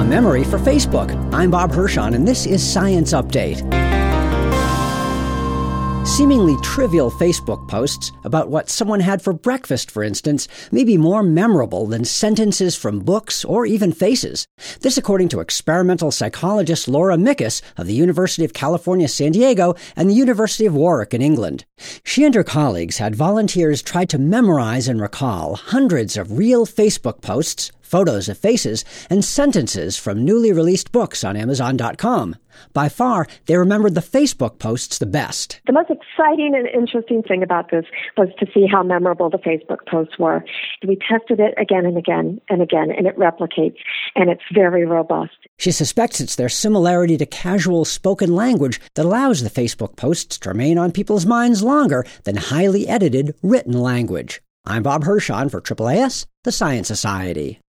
memory for Facebook. I'm Bob Hirschon, and this is Science Update. Seemingly trivial Facebook posts about what someone had for breakfast, for instance, may be more memorable than sentences from books or even faces. This according to experimental psychologist Laura Mikus of the University of California, San Diego and the University of Warwick in England. She and her colleagues had volunteers try to memorize and recall hundreds of real Facebook posts, photos of faces, and sentences from newly released books on Amazon.com. By far, they remembered the Facebook posts the best. The most exciting and interesting thing about this was to see how memorable the Facebook posts were. We tested it again and again and again, and it replicates, and it's very robust. She suspects it's their similarity to casual spoken language that allows the Facebook posts to remain on people's minds longer than highly edited written language. I'm Bob Hirschon for AAAS, the Science Society.